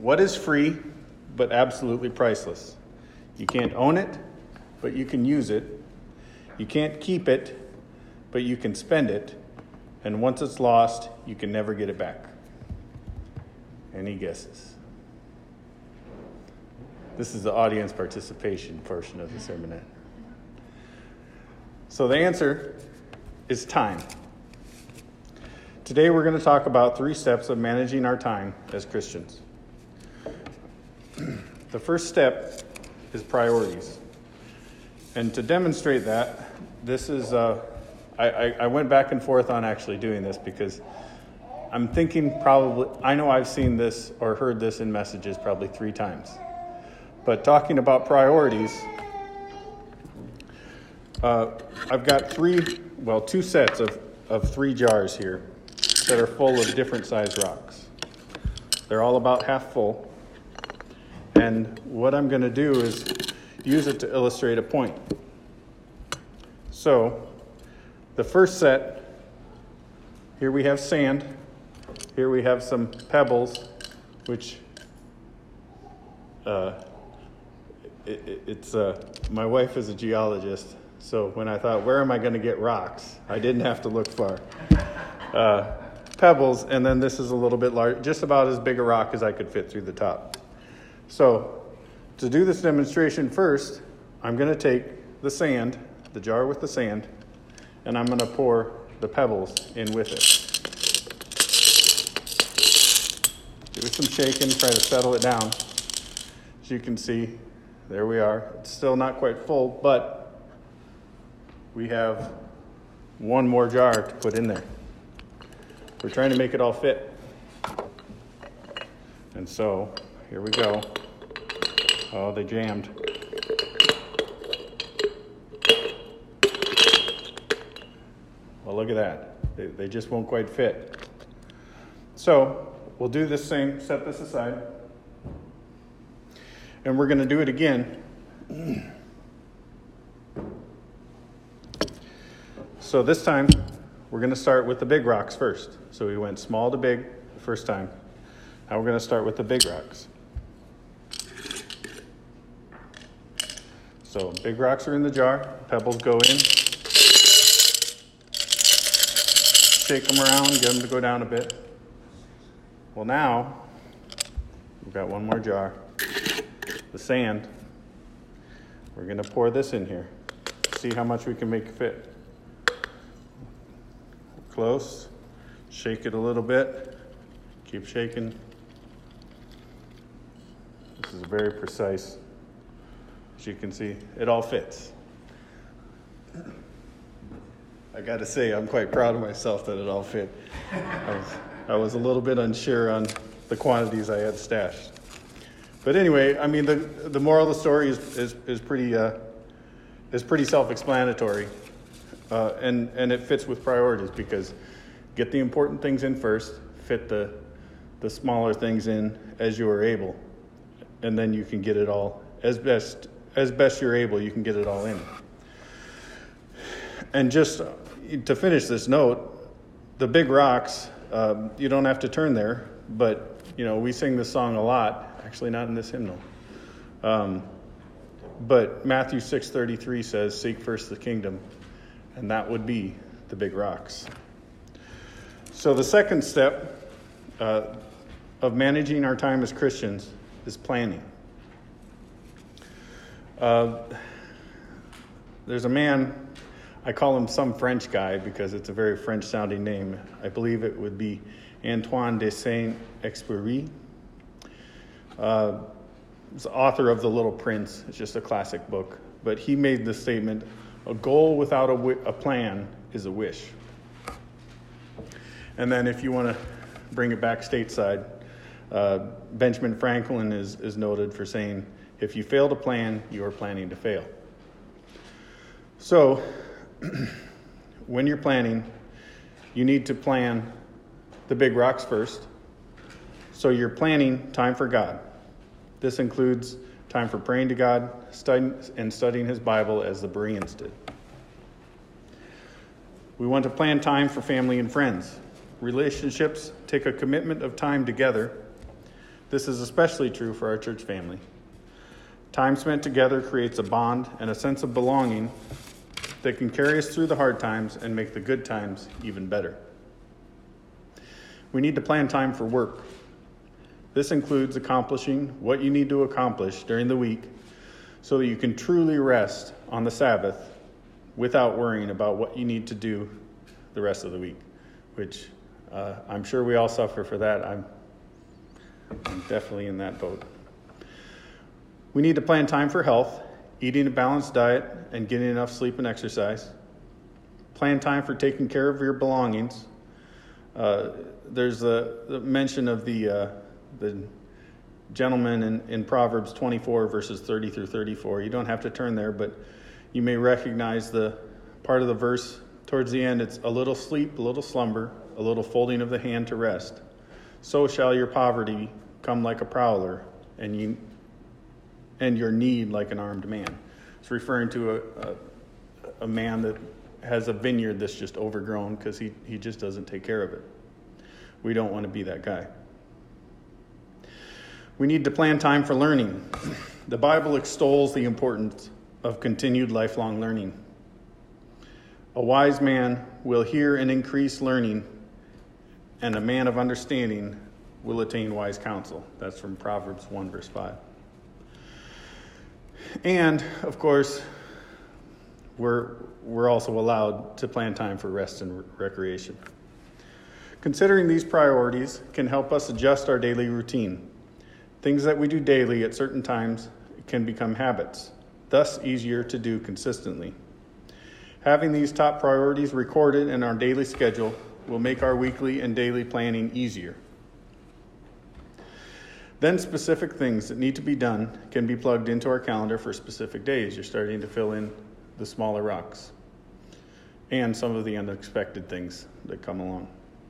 What is free but absolutely priceless? You can't own it, but you can use it. You can't keep it, but you can spend it. And once it's lost, you can never get it back. Any guesses? This is the audience participation portion of the sermonette. So the answer is time. Today we're going to talk about 3 steps of managing our time as Christians. The first step is priorities. And to demonstrate that, this is, I went back and forth on actually doing this because I'm thinking I know I've seen this or heard this in messages probably 3 times. But talking about priorities, I've got 2 sets of 3 jars here that are full of different size rocks. They're all about half full. And what I'm going to do is use it to illustrate a point. So, the first set, here we have sand. Here we have some pebbles, which my wife is a geologist, so when I thought, where am I going to get rocks? I didn't have to look far. Pebbles, and then this is a little bit large, just about as big a rock as I could fit through the top. So, to do this demonstration first, I'm going to take the sand, the jar with the sand, and I'm going to pour the pebbles in with it. Do some shaking, try to settle it down. As you can see, there we are. It's still not quite full, but we have 1 more jar to put in there. We're trying to make it all fit. And so, here we go. Oh, they jammed. Well, look at that. They just won't quite fit. So, we'll do the same, set this aside. And we're going to do it again. So this time, we're going to start with the big rocks first. So we went small to big the first time. Now we're going to start with the big rocks. So big rocks are in the jar. Pebbles go in. Shake them around, get them to go down a bit. Well, now, we've got 1 more jar. The sand. We're going to pour this in here. See how much we can make it fit. Close. Shake it a little bit. Keep shaking. This is very precise. As you can see, it all fits. I got to say, I'm quite proud of myself that it all fit. I was a little bit unsure on the quantities I had stashed. But anyway, I mean, the moral of the story is pretty self-explanatory, and it fits with priorities because get the important things in first, fit the smaller things in as you are able, and then you can get it all as best you're able. You can get it all in. And just to finish this note, the big rocks, you don't have to turn there, but we sing this song a lot. Actually, not in this hymnal. But Matthew 6:33 says, "Seek first the kingdom," and that would be the big rocks. So the second step of managing our time as Christians is planning. There's a man, I call him some French guy because it's a very French-sounding name. I believe it would be Antoine de Saint-Exupéry. He's the author of The Little Prince. It's just a classic book. But he made the statement, a goal without a plan is a wish. And then if you want to bring it back stateside, Benjamin Franklin is noted for saying, if you fail to plan, you are planning to fail. So, when you're planning, you need to plan the big rocks first. So you're planning time for God. This includes time for praying to God, studying his Bible as the Bereans did. We want to plan time for family and friends. Relationships take a commitment of time together. This is especially true for our church family. Time spent together creates a bond and a sense of belonging that can carry us through the hard times and make the good times even better. We need to plan time for work. This includes accomplishing what you need to accomplish during the week so that you can truly rest on the Sabbath without worrying about what you need to do the rest of the week, which I'm sure we all suffer for that. I'm definitely in that boat. We need to plan time for health, eating a balanced diet, and getting enough sleep and exercise. Plan time for taking care of your belongings. There's the mention of the gentleman in Proverbs 24, verses 30 through 34. You don't have to turn there, but you may recognize the part of the verse towards the end. It's a little sleep, a little slumber, a little folding of the hand to rest. So shall your poverty come like a prowler, and your need like an armed man. It's referring to a man that has a vineyard that's just overgrown because he just doesn't take care of it. We don't want to be that guy. We need to plan time for learning. The Bible extols the importance of continued lifelong learning. A wise man will hear and increase learning, and a man of understanding will attain wise counsel. That's from Proverbs 1, verse 5. And, of course, we're also allowed to plan time for rest and recreation. Considering these priorities can help us adjust our daily routine. Things that we do daily at certain times can become habits, thus easier to do consistently. Having these top priorities recorded in our daily schedule will make our weekly and daily planning easier. Then specific things that need to be done can be plugged into our calendar for specific days. You're starting to fill in the smaller rocks and some of the unexpected things that come along.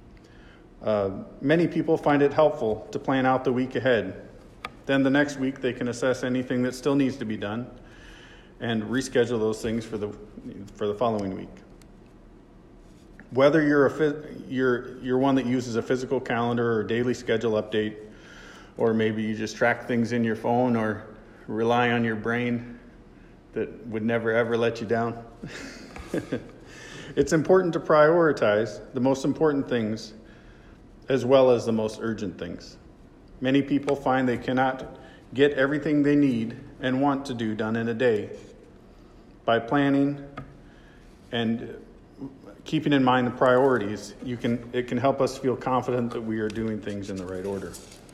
Many people find it helpful to plan out the week ahead. Then the next week they can assess anything that still needs to be done and reschedule those things for the following week. Whether you're one that uses a physical calendar or daily schedule update, or maybe you just track things in your phone or rely on your brain that would never ever let you down. It's important to prioritize the most important things as well as the most urgent things. Many people find they cannot get everything they need and want to do done in a day. By planning and keeping in mind the priorities, it can help us feel confident that we are doing things in the right order.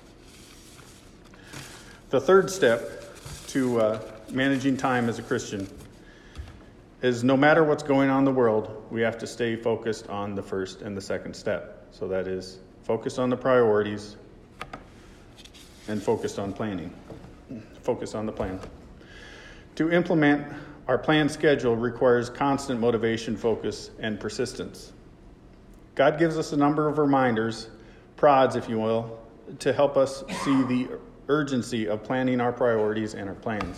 The third step to managing time as a Christian is no matter what's going on in the world, we have to stay focused on the first and the second step. So that is focused on the priorities and focused on planning. Focus on the plan. To implement our planned schedule requires constant motivation, focus, and persistence. God gives us a number of reminders, prods, if you will, to help us see the urgency of planning our priorities and our plans.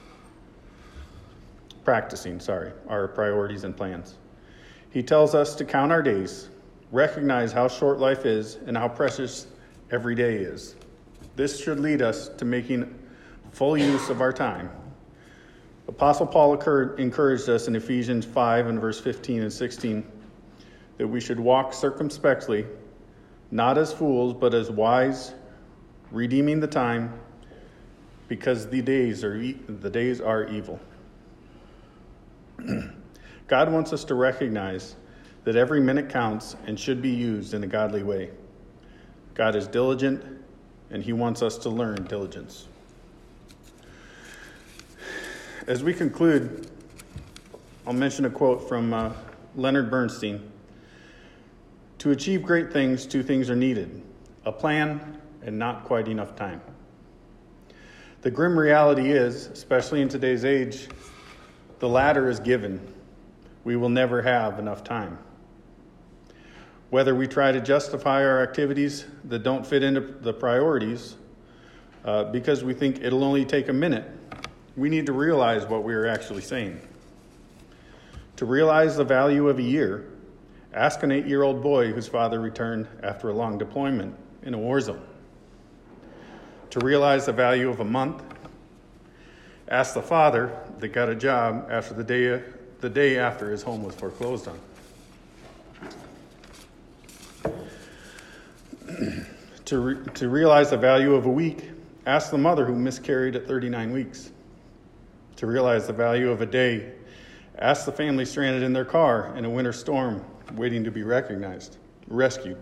Practicing our priorities and plans. He tells us to count our days, recognize how short life is, and how precious every day is. This should lead us to making full use of our time. Apostle Paul encouraged us in Ephesians 5 and verse 15 and 16 that we should walk circumspectly, not as fools, but as wise, redeeming the time, because the days are evil. God wants us to recognize that every minute counts and should be used in a godly way. God is diligent, and he wants us to learn diligence. As we conclude, I'll mention a quote from Leonard Bernstein. To achieve great things, two things are needed: a plan and not quite enough time. The grim reality is, especially in today's age, the latter is given. We will never have enough time. Whether we try to justify our activities that don't fit into the priorities because we think it'll only take a minute, we need to realize what we are actually saying. To realize the value of a year, ask an 8-year-old boy whose father returned after a long deployment in a war zone. To realize the value of a month, ask the father that got a job after the day after his home was foreclosed on. To realize the value of a week, ask the mother who miscarried at 39 weeks. To realize the value of a day, ask the family stranded in their car in a winter storm waiting to be rescued.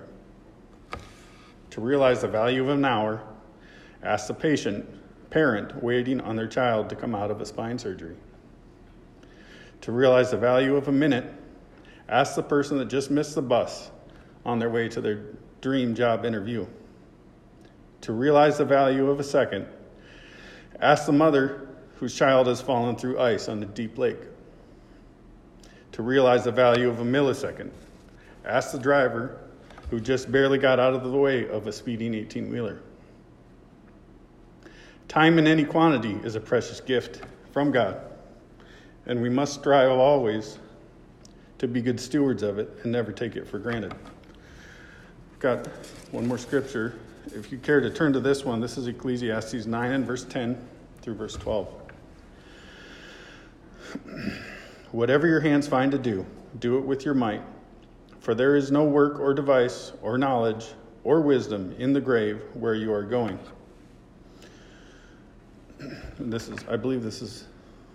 To realize the value of an hour, ask the parent waiting on their child to come out of a spine surgery. To realize the value of a minute, ask the person that just missed the bus on their way to their dream job interview. To realize the value of a second, ask the mother whose child has fallen through ice on a deep lake. To realize the value of a millisecond, ask the driver who just barely got out of the way of a speeding 18-wheeler. Time in any quantity is a precious gift from God, and we must strive always to be good stewards of it and never take it for granted. I've got one more scripture. If you care to turn to this one, this is Ecclesiastes 9 and verse 10 through verse 12. Whatever your hands find to do, do it with your might, for there is no work or device or knowledge or wisdom in the grave where you are going. And I believe this is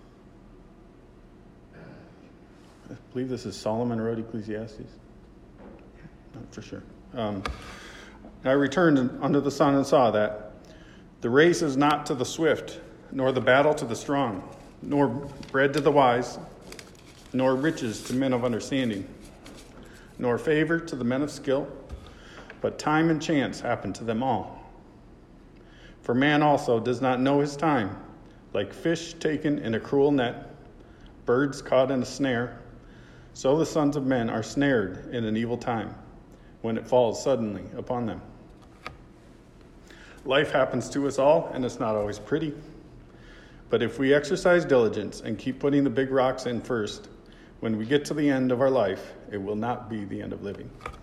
Solomon wrote Ecclesiastes. Not for sure. I returned under the sun and saw that the race is not to the swift, nor the battle to the strong, nor bread to the wise, nor riches to men of understanding, nor favor to the men of skill, but time and chance happen to them all. For man also does not know his time, like fish taken in a cruel net, birds caught in a snare, so the sons of men are snared in an evil time, when it falls suddenly upon them. Life happens to us all, and it's not always pretty. But if we exercise diligence and keep putting the big rocks in first, when we get to the end of our life, it will not be the end of living.